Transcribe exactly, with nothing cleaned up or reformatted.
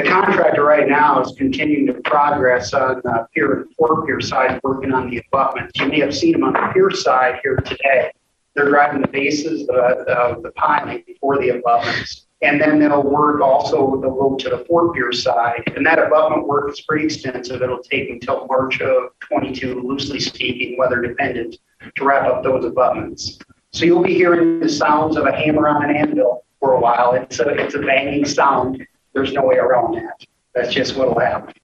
The contractor right now is continuing to progress on the pier and four pier side, working on the abutments. You may have seen them on the pier side here today. They're driving the bases of the, the piling for the abutments. And then they'll work also, they'll go to the four pier side. And that abutment work is pretty extensive. It'll take until March of twenty-two, loosely speaking, weather dependent, to wrap up those abutments. So you'll be hearing the sounds of a hammer on an anvil for a while. It's a, it's a banging sound. There's no way around that. That's just what'll happen.